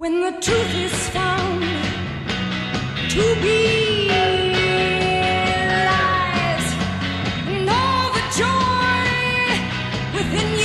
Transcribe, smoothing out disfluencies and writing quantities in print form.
When the truth is found to be lies, and all the joy within you.